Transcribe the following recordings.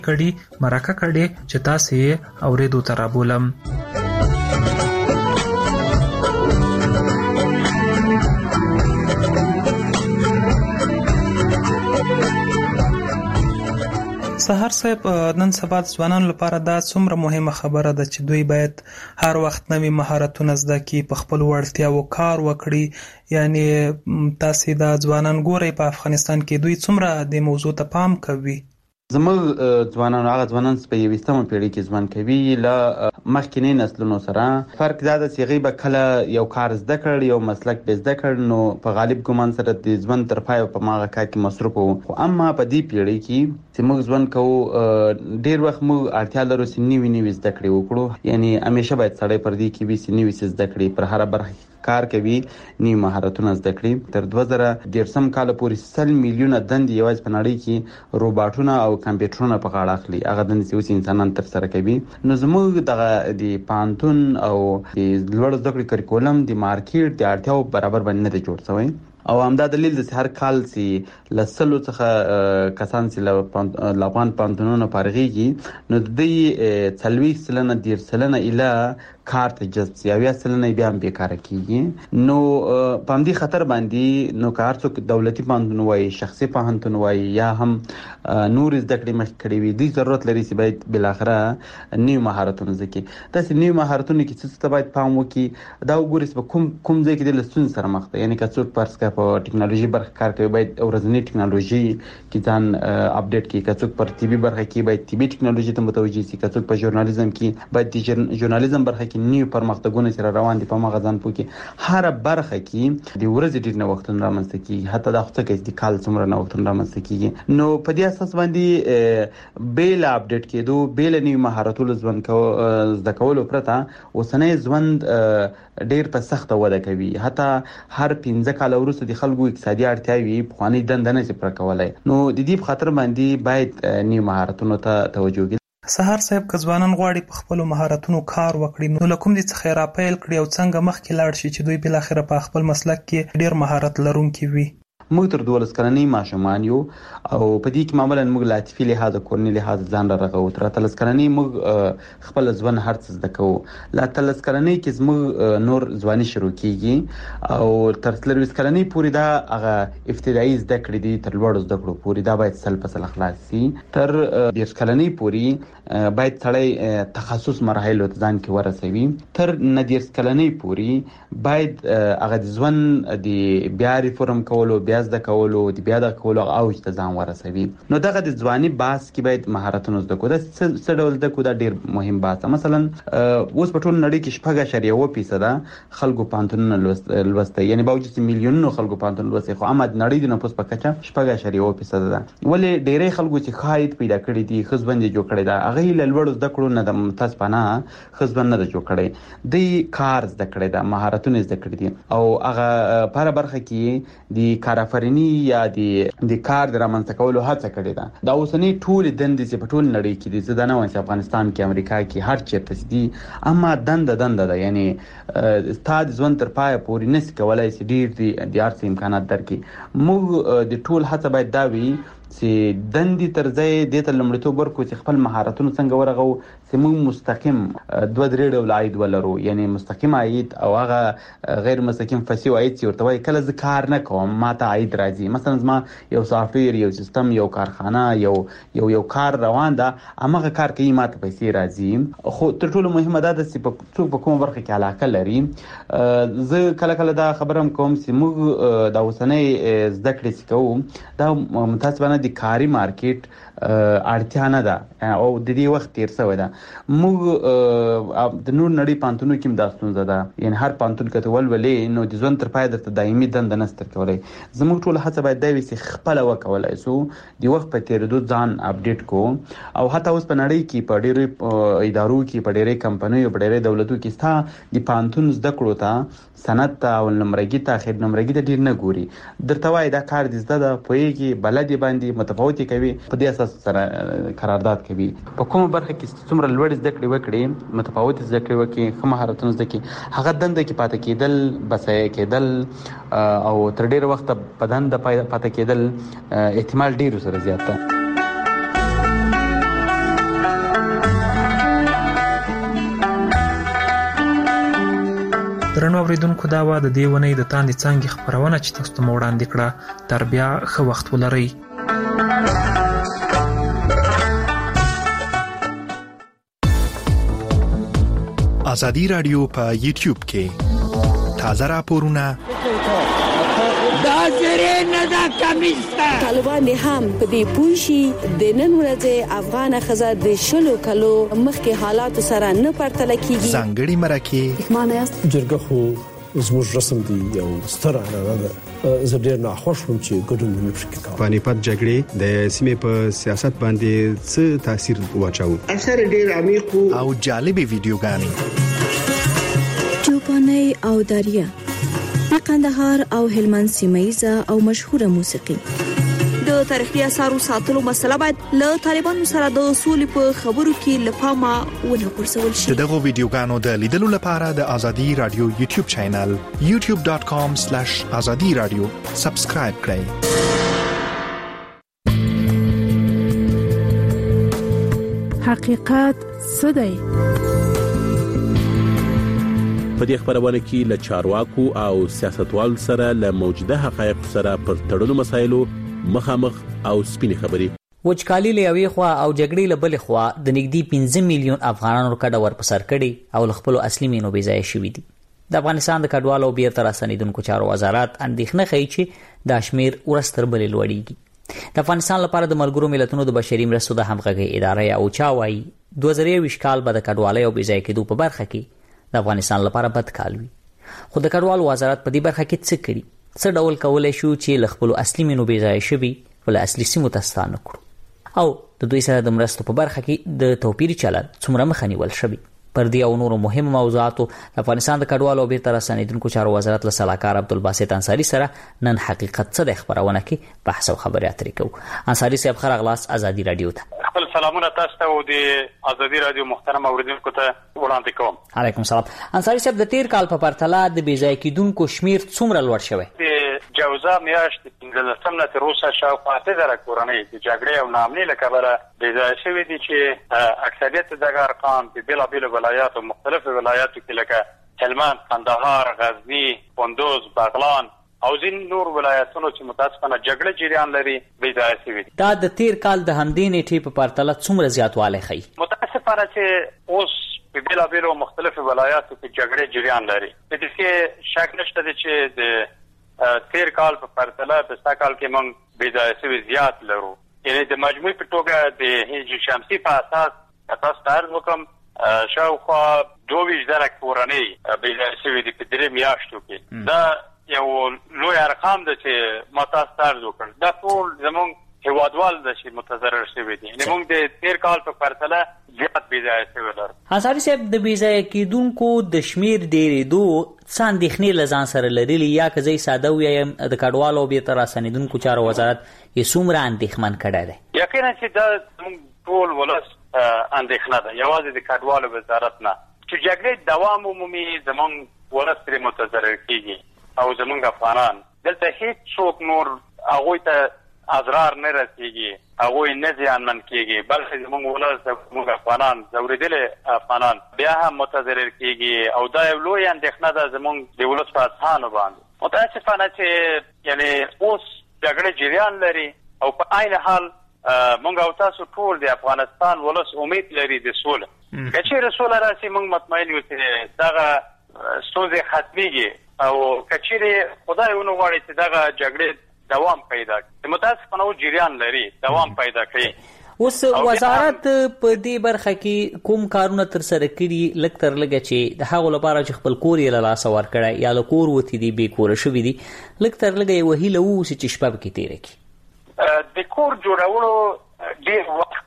کړي مرکه کړي چې تاسې اورېدو ته رابولم. سهار صاحب، نن سبا د ځوانانو لپاره دا څومره مهمه خبره ده چې دوی باید هر وخت نوي مهارتونه زده کړي، په خپلو وړتیاوو کار وکړي. یعنی تاسې دا ځوانان ګورئ په افغانستان کې دوی څومره د موضوع ته پام کوي؟ زموږ ځوانان هغه ځوانان چې په 21مه پیړۍ کې ژوند کوي له مخکینی نسلونو سره فرق دا ده چې هغوی به کله یو کار زده کړ، یو مسلک به زده کړ، نو په غالب ګمان سره د ژوند تر پایه په هماغه کار کې مصروف وو. خو اما په دې پیړۍ کې چې موږ ژوند کوو، ډېر وخت موږ اړتیا لرو چې نوي زده کړې وکړو. یعنی همیشه باید سړی پر دې کې وي چې نوي څه زده کړي، پر هره برخه کار کوي، نوي مهارتونه زده کړي. تر 2013 کال پورې 100 میلیونه دندې یوازې په نړۍ کې روباټونه او کمپیوټرونه په غاړه اخلي، هغه دندې چې اوس انسانان تر سره کوي. نو زموږ دغه د پوهنتون او د لوړو زده کړو کریکولم د مارکیټ د اړتیاو برابر باندې نه دی جوړ شوی. او همدا دلیل د هر کال چې له 100 څخه کسان چې له افغان پوهنتونونو فارغېږي، نو د دوی 40% 10% اله کار ته جذب شي، 80% بیا هم بیکاره کېږي. نو په همدې خطر باندې نو که هر څوک دولتي پوهنتون وایي، شخصي پوهنتون وایي، یا هم نور زده کړې مخکې کړې وي، دوی ضرورت لري چې باید بالاخره نوي مهارتونه زده کړي. داسې نوي مهارتونه کې څه ته باید پام وکړي، دا وګورئ چې په کوم ځای کې د له ستونزې سره مخ ده. یعنې که څوک فرض کړه په ټکنالوژي برخه کار کوي، باید ورځنۍ ټکنالوژي کې ځان اپډیټ کړي. که څوک پر طبي برخه کې باید طبي ټکنالوژي ته متوجه شي. که څوک په ژورنالیزم کې باید د ژورنالیزم برخه کې نوي پرمختګونه چې روان دي په هغه ځان پوه کړي. هره برخه کې د ورځې ډېر نوښتونه رامنځته کېږي، حتی دا خو څه کوي د کال څومره نوښتونه رامنځته کېږي. نو په دې اساس باندې بې له اپډیټ کېدو، بې له نوي مهارتونو زده کولو پرته اوسنی ژوند ډېر په سخته وده کوي. حتی هر 15 کال وروسته د خلکو اقتصادي اړتیاوې پخوانۍ دنده نه شي پوره کولی. نو د دې په خاطر باندې باید نوي مهارتونو ته توجه وکړي. سهار صاحب، که ځوانان غواړي په خپلو مهارتونو کار وکړي، نو له کوم ځای څخه یې راپیل کړي او څنګه مخکې لاړ شي چې دوی بالاخره په خپل مسلک کې ډېر مهارت لرونکي وي؟ موږ تر 12 کلنۍ ماشومان یو او په دې کې معمولا موږ له عاطفي لحاظه، کورني لحاظه ځان رغوو. تر 13 کلنۍ موږ خپل ژوند هر څه زده کوو. له 13 کلنۍ کې زموږ نور ځواني شروع کیږي او تر 23 کلنۍ پورې دا هغه ابتدایي زده کړې دي، تر لوړو زده کړو پورې دا باید 100% خلاص شي. تر 20 کلنۍ پورې باید سړی تخصص مراحلو ته ځان کې ورسوي. تر 19 کلنۍ پورې باید هغه د ژوند د بیا ریفورم کولو، بیا زده کولو، د بیا د کولو اوج ته ځان ورسوي. نو دغه د ځواني باس کې باید مهارتونه زده کړو. دا څه ډول زده کړو؟ دا ډېر مهم باس. مثلا اوس په ټول نړۍ کې 4.1% خلکو پوهنتونونه لوستی، یعنی باوجود چې میلیونونو خلکو پوهنتون لوستی، خو اما د نړۍ د نفوس په کچه 4.1% ده. ولې ډېری خلکو چې ښه عاید پیدا کړي دي، ښه ژوند یې جوړ کړی ده، هغوی له لوړو زده کړو نه د متاسفانه ښه ژوند نه ده جوړ کړی. دوی کار زده کړی ده، مهارتونه زده کړي دي، او هغه په هره برخه کې د کارآفریني یا د کار د رامنځته کولو هڅه کړې ده. دا اوسنۍ ټولې دندې چې په ټول نړۍ کې دي، زه دا نه وایم چې افغانستان کې، امریکا کې، هر چېرته دي، اما دنده ده. یعنی ستا د ژوند تر پایه پورې نشي کولی چې ډېر د هر څه امکانات درکړي. موږ د ټول هڅه باید دا وي چې دندې تر ځای دې ته لومړیتوب ورکړو چې خپل مهارتونه څنګه ورغو چې موږ مستقیم 2-3 ډول عاید ولرو. یعنی مستقیم عاید او هغه غیر مستقیم فسیو عاید چې ورته وایي. کله زه کار نه کوم ما ته عاید راځي، مثلا زما یو سافټویر، یو سیستم، یو کارخانه، یو کار روان ده، هماغه کار کوي، ما ته پیسې راځي. خو تر ټولو مهمه دا ده چې څوک په کومه برخه کې علاقه لري. زه کله دا خبره هم کوم چې موږ د اوسنۍ زده کړې چې کوو، دا متاسفانه د کاري مارکیټ اړتیا نه ده او د دې وخت تیر شوی ده. موږ د نور نړۍ پوهنتونونو کې هم دا ستونزه ده. یعنی هر پوهنتون که ته ولولې، نو د ژوند تر پایه درته دایمي دنده نشته درکولی. زموږ ټوله هڅه باید دا وي چې خپله وکولی شو د وخت په تېرېدو ځان اپډیټ کړو. او حتی اوس په نړۍ کې په ډېرو ادارو کې، په ډېرې کمپنیو، په ډېرې دولتو کې ستا د پوهنتون زده کړو ته، سند ته او نمرګي ته، اخر نمرګي ته ډېر نه ګوري. درته وایي دا کار دې زده ده، پوهېږي، بلد یې باندې متفاوت یې کوي، په دې اساس سره قرارداد کوي. په کومه برخه کې څومره لوړ زده کړې وکړي، متفاوت زده کړې وکړي، ښه مهارتونه زده کړي، هغه دنده کې پاتې کېدل، بسایه کېدل او تر ډېره وخته په دنده پاتې کېدل احتمال ډېر سره زیات ده. اوریدونکو دا و د دې ونې د تاندې څانګې خپرونه چې تاسو ته مو وړاندې کړه. تر بیا ښه وخت ولرئ. ازادي رادیو په یوټیوب کې تازه راپورونه طالبان هم په دې پوښي د نن ورځې افغان خزه د شلو کلو مخکې حالات سره نه پرتله کیږي. ځانګړي مرکه معنی است جرګه خو زموږ رسم دی یو ستر عنعنه ده. زه ډېر ناخوښ وم چې ګډون مې پکې کاوه. پانیپت جګړې د سیمې په سیاست باندې څه تاثیر واچاوه؟ اثر ډېر عمیق او جالبې ویډیوګانې چوپاني او دریا د قندهار او هلمند سیمه‌ایزه او مشهوره موسیقي. د تاریخي اثارو ساتلو مسله باید له طالبانو سره د اصول په خبرو کې لپاره ونه غورځول شي. دغه ویډیوګانو د لیدلو لپاره د ازادي رادیو یوټیوب چینل youtube.com/azadiradio سبسکرایب کړئ. حقیقت څه دی؟ په دې خبرونه کې له چارواکو او سیاستوالو سره له موجوده حقایق سره پر تړلو مسایلو مخامخ او سپینې خبرې. وچکالي له یوې خوا او جګړې له بلې خوا د نږدې 15 میلیون افغانانو کډه ورپسر کړي او له خپل اصلي مینو بې ځایه شوي دي. د افغانستان د کډوالو او بیرته راستنېدونکو چارو وزارت اندېښنه ښیي چې دا شمېر ورځ تر بلې لوړېږي. د افغانستان لپاره د ملګرو ملتونو د بشري مرستو د همغږۍ اداره یا اوچا وایي 2020 کال به د کډوالۍ او بې ځایه کېدو په برخه کې د افغانستان لپاره بد کال وي. خو د کډوالو وزارت په دې برخه کې څه کړي؟ څه ډول کولای شو چې له خپل اصلي مینو بې ځایه شوي ول اصلي سیمو ته ستانه کړو؟ او د دوی سره د مرستو په برخه کې د توپیري چلند څومره مخه نیول شوی؟ پر دې او نورو مهمو موضوعاتو د افغانستان د کډوالو او بیرته راستنېدونکو چارو وزارت له سلاکار عبدالباسط انصاري سره نن حقیقت څه د خبرونه کې بحث او خبرې اترې کوو. انصاري صاحب خیر اغلاس ازادي رادیو ته. خپل سلامونه تاسو ته او د ازادي رادیو محترم اوریدونکو ته وړاندې کوم. علیکم السلام. انصاري صاحب د تیر کال په پرتله د بې ځایه کېدونکو شمیر څومره لوړ شوی؟ د جوزا میاشت 15 نه تر اوسه شاوخوا 8000 کورنۍ د جګړې او ناامنۍ له کبله بې ځایه شوي دي چې اکثریت دغه ارقام په بېلابېلو ولایاتو مختلفو ولایاتو کې لکه هلمند، قندهار، غزني، کندوز، بغلان او ځین نور ولایتونو چې متاسفانه جګړه جریان لري بې ځایه شوي دي. دا د تیر کال د همدې نیټې په پرتله څومره زیاتوالی ښیي؟ متاسفانه چې اوس په بېلابېلو مختلفو ولایاتو کې جګړې جریان لري. په دې کې شک نشته دی چې د تیر کال په پرتله په ستا کال کې موږ بې ځایه شوي زیات لرو. یعنې د مجموعي په توګه د هجري شمسي په اساس تاسو ته عرض وکړم شاوخوا 22,000 کورنۍ بې ځایه شوي دي په 3 میاشتو کې. دا یو لوی ارقام ده چې ما تاسو ته عرض وکړ. دا ټول زموږ هیوادوال ده چې متضرر شوي دي. یعنې موږ د تیر کال په پرتله زیات بې ځایه شوي لرو. انصاري صاحب د بې ځایه کېدونکو د شمېر ډېرېدو څه اندېښنې له ځان سره لرلي یا که زه یې ساده ووایم د کډوالو او بیرته راستنېدونکو چارو وزارت یې څومره اندېښمن کړی دی؟ یقینا چې دا زموږ ټول ولس اندېښنه ده، یوازې د کډوالو وزارت نه. چې جګړې دوام ومومي زموږ ولس پرې متضرر کېږي او زموږ افغانان دلته هیڅ څوک نور هغوی ته اضرار نه رسېږي، هغوی نه زیانمن کېږي، بلکې زموږ ولس زموږ افغانان ځورېدلي افغانان بیا هم متضرر کېږي او دا یو لوی اندېښنه ده زموږ د ولس په اذهانو باندې. متاسفانه چې یعنې اوس جګړه جریان لري او په عین حال موږ او تاسو ټول د افغانستان ولس امید لري د سوله. که چېرې سوله راشي موږ مطمئن یو چې دغه ستونزې ختمېږي او که چېرې خدای ونه غواړي چې دغه جګړې دوام پیدا کړي. متاسفانه او جریان لري دوام پیدا کوي. اوس وزارت په دې برخه کې کوم کارونه تر سره کړي لږ تر لږه چې د هغو لپاره چې خپل کور یې له لاسه ورکړی یا له کور وتي دي بې کوره شوي دي لږ تر لږه یې وهیله واوسي چې شپه پکې تېره کړي؟ د کور جوړولو ډېر وخت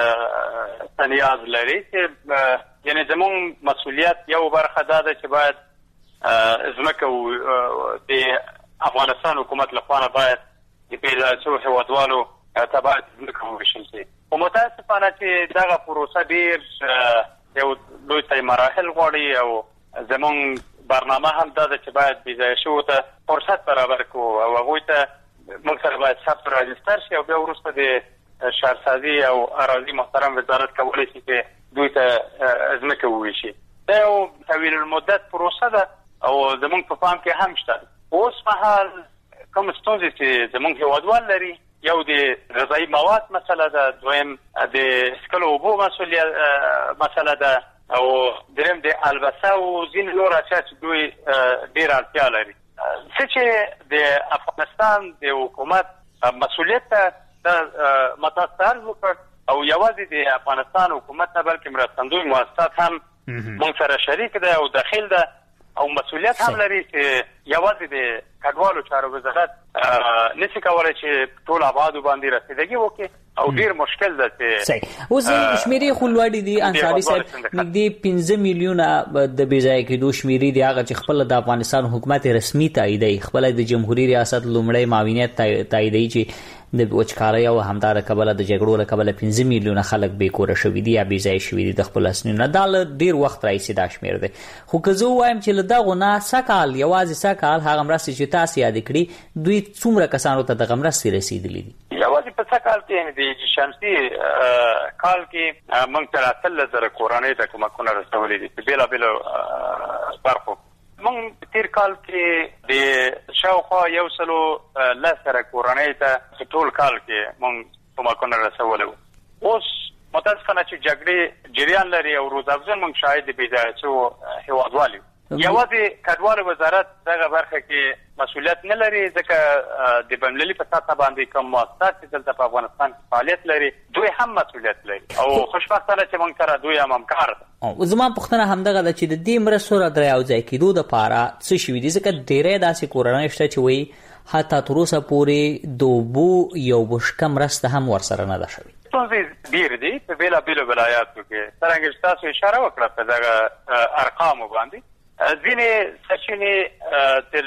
ته نیاز لري چې یعنې زموږ مسؤلیت یو برخه دا ده چې باید ځمکه د افغانستان حکومت لخوا باید د پیدا شویو هیوادوالو ته باید ځمکه وویشل شي. خو متاسفانه چې دغه پروسه ډېر یو لوی مراحل غواړي او زموږ برنامه هم دا ده چې باید بې ځایه شویو ته فرصت برابر کړو او هغوی ته موږ سره باید ثبت راجستر شي او بیا وروسته د شهرسازي او اراضي محترم وزارت کولی شي چې دوی ته ځمکه وویشي. دا یو طویل المدت پروسه ده او زمونږ په پام کې هم شته. اوس مهال کوم ستونزې چې زمونږ هیوادوال لري، یو د غذایی مواد مسله ده، دویم د سکلو اوبو مسله ده، او دریم د البسه او ځینې نور اشیاء چې دوی ډېر اړتیا لري. څه چې د افغانستان د حکومت مسؤلیت ته متاثر وکړ او یوازې د افغانستان حکومت نه بلکې مرستندوی مؤسسات هم موږ سره شریک ده او داخل ده او مسؤلیت هم لري چې یوازې د کډوالو چارو وزارت نشي کولای چې ټول آبادو باندې رسیدګي وکړي او ډیر مشکل ده چې صحیح. اوس شمیرې خلوړې دي انصاری صاحب نږدې 15 میلیونه د بیځای کېدو شمیرې دي هغه چې خپل د افغانستان حکومت رسمي تاییدي، خپل د جمهوریت ریاست لومړی معاونیت تاییدي چې د وچکارۍ او همدار کبله د جګړو له کبله 15 میلیونه خلک بې کوره شوي دي یا بې ځای شوي دي د خپل اسنونو. دا ډیر وخت راځي دا شمیر دی. خو که زه وایم چې له دغه نه سکهال یوازې سکهال هغه مرستې چې تاسو یاد کړي دوی څومره کسانو ته دغه مرستې رسیدلې دي؟ یوازې په سکهال کې د شمسي کال کې موږ تر 30,000 کورنۍ ته کومکونه رسولي دي په بیلابیلو برخو. موږ تیر کال کې د شاوخوا 110 کورنۍ ته ټول کال کې موږ کومکونه رسولي وو. اوس متاسفانه چې جګړې جریان لري او روزافزون موږ شاهد دي بيځای شو هیوادوالو. یوازې کډوالو وزارت دغه برخه کې مسؤلیت نه لري ځکه د بین‌المللي په سطح باندې کوم مؤسسات چې دلته په افغانستان کې فعالیت لري دوی هم مسؤلیت لري او خوشبختانه چې موږ سره دوی هم همکار دي. او زما پوښتنه همدغه ده چې د دې مرستو را دریاوځای کېدو دپاره څه شوي دي؟ ځکه ډېری داسې کورنۍ شته چې وایي حتی تر اوسه پورې د اوبو یو بشکه مرسته هم ورسره نه ده شوې. ستونزې ډېر دي په بیلابیلو ولایاتو کې. څرنګه چې تاسو اشاره وکړه په دغه ارقامو باندې ځینې سرچینې تر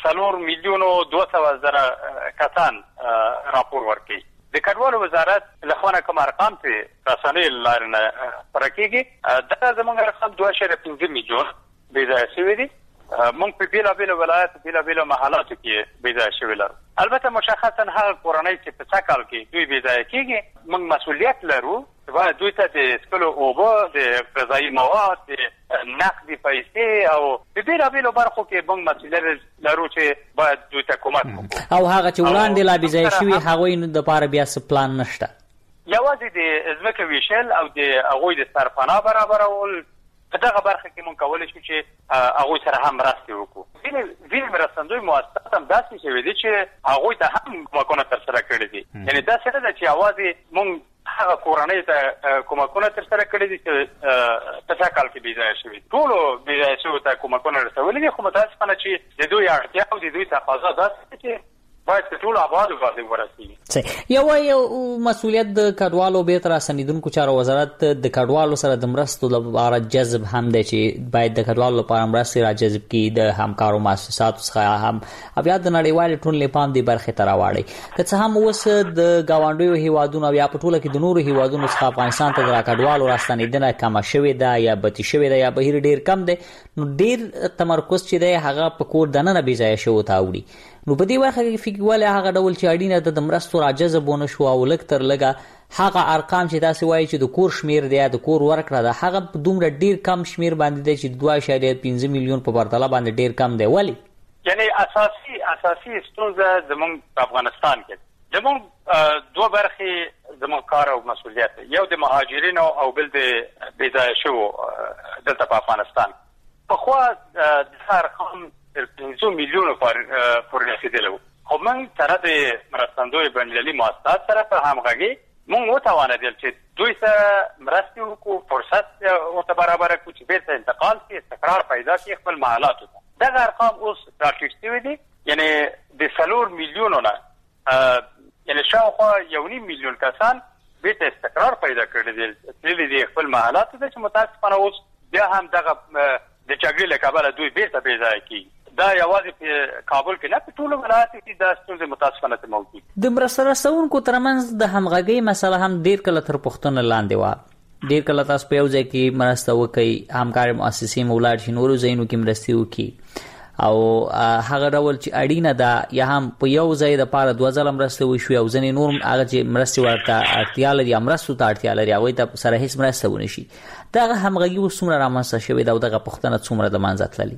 4,200,000 کسان راپور ورکوي. د کډوالو وزارت له خوا کوم ارقام چې رسنۍ لارې نه خپاره کېږي دا زموږ ارقام 2.5 میلیون بېځایه شوي دي. موږ په بیلابیلو ولایاتو بیلابیلو محلاتو کې بېځایه شوي لرو. البته مشخصا هغه کورنۍ چې په سکهال کې دوی بېځایه کېږي موږ مسؤلیت لرو باید دوی ته د سکلو اوبه، د غذایي مواد، د نقدي پیسې او په بیلابیلو برخو کې موږ مسؤلیت لرو چې باید دوی ته کومک وکړو. او هغه چې وړاندې لا بېځایه شوي هغوی دپاره بیا څه پلان نشته؟ یوازې د ځمکې ویشل او د هغوی د سرپناه برابرول په دغه برخه کې موږ کولی شو چې هغوی سره هم مرستې وکړو. ځینې مرستندوی مؤسسات هم داسې شوي دي چې هغوی ته هم کومکونه ترسره کړي دي. یعنې داسې نه ده چې یوازې موږ هغه کورنۍ ته کومکونه ترسره کړي دي چې په سکهال کې بېځایه شوي. ټولو بېځایه شویو ته کومکونه رسولي دي، خو متاسفانه چې د دوی اړتیا او د دوی تقاضا داسې ده چې باید په ټولو آبادو باندې ورسېږي. یو مسؤلیت د کډوالو بیرته راستنېدونکو چارو وزارت د کډوالو سره د مرستو لپاره جذب هم دی چې باید د کډوالو لپاره مرستې را جذب کړي د همکارو مؤسساتو څخه هم او یا د نړیوالې ټولنې پام دې برخې ته راواړي. که څه هم اوس د ګاونډیو هیوادونو او یا په ټوله کې د نورو هیوادونو څخه افغانستان ته د کډوالو راستنېدنه کمه شوې ده یا بتي شوې ده یا بهیر ډېر کم دی، نو ډېر تمرکز چې دی هغه په کور دننه بېځایه شوو ته اوړي. نو په دې برخه کې فکر ولې هغه ډول چې اړینه ده د مرستو را جذب ونه شو او لږ تر لږه هغه ارقام چې تاسو وایي چې د کور شمیر دی د کور ورکړه ده هغه دومره ډیر کم شمیر باندې دی چې 2.5 میلیون په پرتله باندې ډیر کم دی؟ ولی یعنی اساسي ستونزه زموږ په افغانستان کې زموږ دوه برخې زموږ کار او مسؤلیت، یو د مهاجرینو او بل د بېځایه شوو دلته په افغانستان. پخوا د ارقام 5 میلیونو پورې رسېدلی وو، خو موږ سره د مرستندوی بین‌المللي مؤسسات سره په همغږي موږ وتوانېدل چې دوی سره مرستې وکړو، فرصت ورته برابره کړو چې بېرته انتقال شي، استقرار پیدا کړي خپل محلاتو ته. دغه ارقام اوس راټیټ شوي دي، یعنې د 4 میلیونو نه یعنې شاوخوا 1.5 میلیون کسان بېرته استقرار پیدا کړي دي، تللي دي خپل محلاتو ته چې متاسفانه اوس بیا هم دغه د جګړې له کبله دوی بېرته بېځایه کېږي. دا یوازې په کابل کې نه په ټولو ولایاتو کې دا ستونزې متاسفانه موجود. د مرسته رسونکو ترمنځ د همغږۍ مسله هم ډېر کله تر پوښتنې لاندې وه. ډېر کله تاسو په یو ځای کې مرسته وکړئ، همکارې مؤسسې مو ولاړ شي نورو ځایونو کې مرستې وکړي او هغه ډول چې اړینه ده یا هم په یو ځای دپاره 2 ځله مرسته وشوي او ځینې نور هغه چې مرستې ورته اړتیا لري یا مرستو ته اړتیا لري هغوی ته سره هېڅ مرسته ونه شي. دغه همغږي اوس څومره رامنځته شوې ده او دغه پوښتنه څومره د منځه تللې؟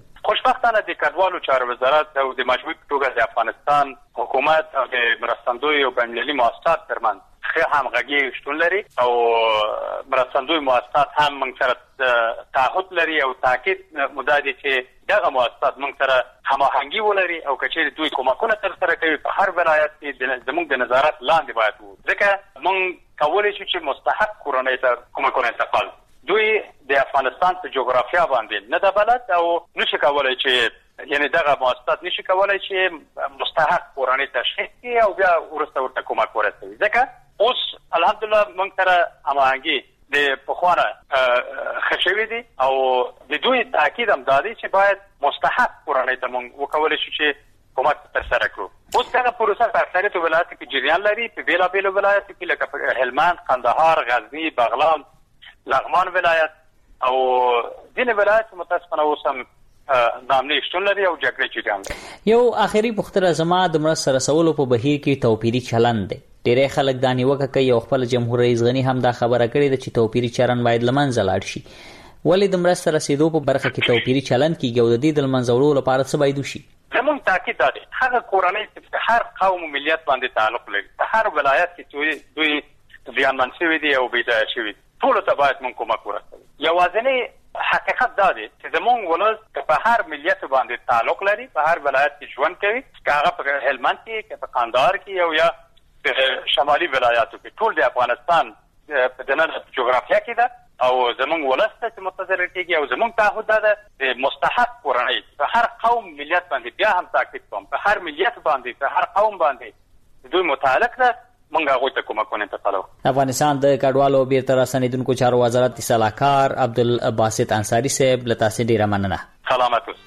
خوشبختانه د کډوالو چارو وزارت او د مجموعي توګه د افغانستان حکومت او د مرستندوی او بین‌المللي مؤسسات ترمنځ ښه همغږي شتون لري او مرستندوی مؤسسات هم موږ سره تعهد لري او تاکید مدعي چې دغه مؤسسات موږ سره هماهنګي ولري او کچېرې دوی کومکونه ترسره کوي په هر ولایت کې زموږ د نظارت لاندې باید وي ځکه موږ کولی شو چې مستحق کورنۍ ته کومکونه انتقال دوی د افغانستان په جغرافیا باندې نه د بلد او نشي کولای چې یعنی دغه مؤسسات نشي کولای چې مستحق کورنۍ تشخیص کړي او بیا ورسته ورته کومک ورسوي ځکه اوس الحمدلله موږ سره هماهنګي د پخوانه خشوي دي او د دوی تاکید هم دادی چې باید مستحق کورنۍ ته موږ وکولای شو چې کومک ترسره کړو اوس دغه پروسه په اکثریت ولایتو کې جریان لري په بیلابیلو ولایتو کې لکه هلمند، قندهار، غزنی، بغلان، لغمان ولایت او ځینې ولایت متاسفانه اوس هم نامنې شتون لري او جګړې جریان لري. یو آخري پوښتنه زما د مرسته رسولو په بهیر کې توپیري چلند دی. ډېری خلک دا نیوکه کوي او خپل جمهور رئیس غني هم دا خبره کړې ده چې توپیري چلند باید له منځه لاړ شي. ولې د مرسته رسیدو په برخه کې توپیري چلند کیږي او د دې د منځه وړلو لپاره څه باید وشي؟ زموږ تاکید دا دی هغه کورنۍ چې هر قوم او ملیت باندې تعلق لري په هر ولایت کې دوی زیانمن شوي دي او بېځایه شوي دي ټولو ته باید موږ کومک ورسوو. یوازینی حقیقت دا دی چې زموږ ولس په هر ملیت باندې تعلق لري په هر ولایت کې ژوند کوي که هغه په هلمند کې که په قندهار کې او یا په شمالي ولایاتو کې ټول د افغانستان په دننه جغرافیا کې ده او زموږ ولس ته چې متضرر کېږي او زموږ تعهد دا ده د مستحق کورنۍ په هر قوم ملیت باندې بیا هم تاکید کوم په هر ملیت باندې په هر قوم باندې دوی متعلق ده موږ هغوی ته کومکونه انتقالوو. افغانستان د کډوالو بیرته راستنېدونکو چارو وزارت صلاحکار عبدالباسط انصاري صاحب له تاسې ډېره مننه. سلامت اوسئ.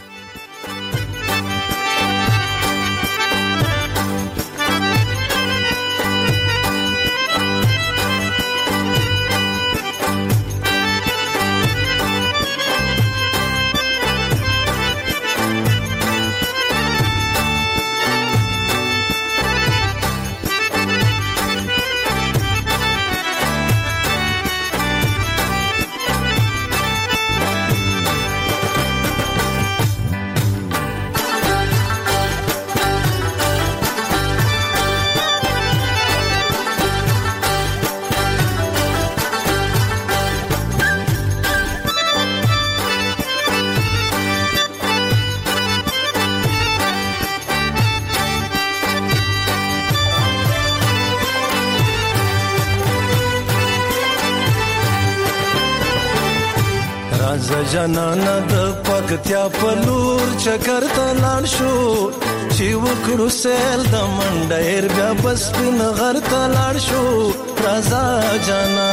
جنانا د پکتیا په لور چکر ته لاړ شو چې وکړو سیل د منډیر بیا بس پین غر ته لاړ شو رازا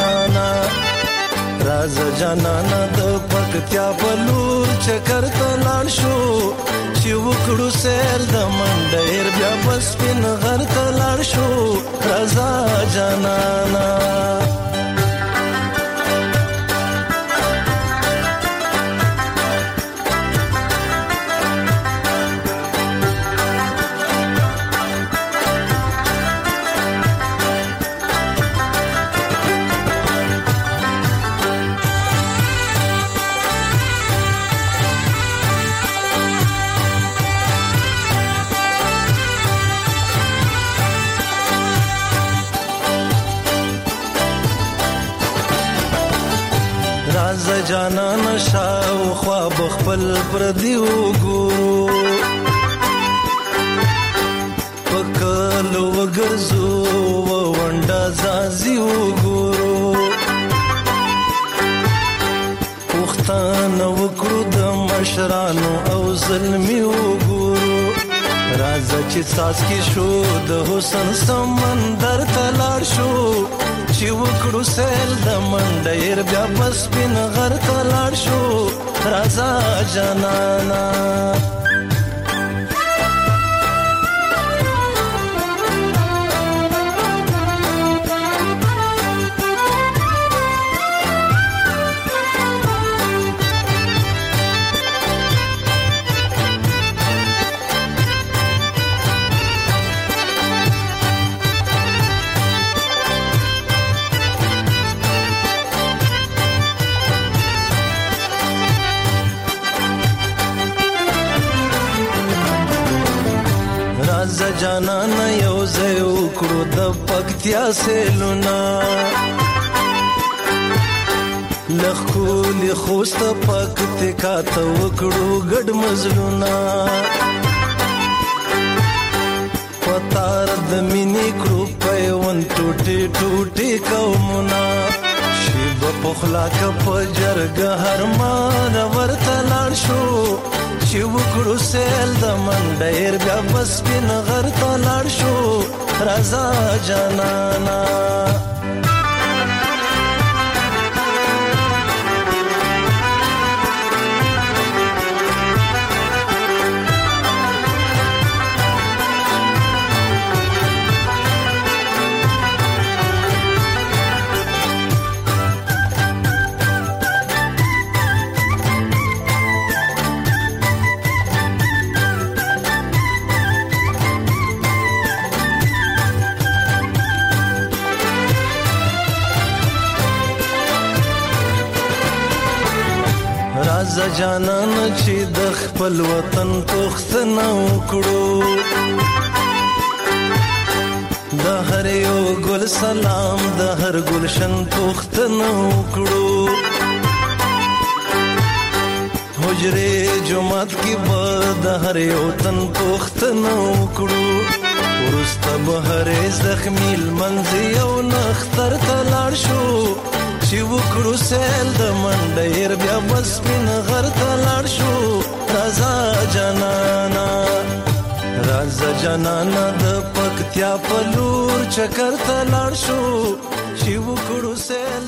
جنانا د پکتیا په لور چکر ته لاړ شو چې وکړو سیل د منډیر بیا بس پین غر ته لاړ شو رازا جنانا جانا نشاو خواب خپل پر دیو ګورو پکلو وګرځو ونډا زازیو ګورو وختان وکړو د مشرانو او ظلمیو ګورو راز چې ساس کې شو د حسن سمندر تلاړ شو چې وکړو سیل د منډیر بیا بس پین غر ته لاړ شو رازا جنانا جانان یو ځای وکړو د پکتیا سیلونه لخولی خوست پکتیا ته وکړو ګډ مزلونه پتار د مینې کړو پیون ټوټي ټوټي قومونه شیب پخلا کپ جرګه هر مان ورته لاړ شو چې وکړو سیل د منډیر بیا بس پین غر ته لاړ شو رضا جانانا رازه جانان چې د خپل وطن پوښتنه وکړو د هر یو ګل سلام د هر ګلشن پوښتنه وکړو حجرې جمعات کې به د هر یو تن پوښتنه وکړو وروسته به هر زخمي لمنځ یو نختر ته لاړ شو چې وکړو سیل د منډیر بیا بس پین غر ته لاړ شو رضا جانانا د پکتیا په لور چکر ته لاړ شو چې وکړو سیل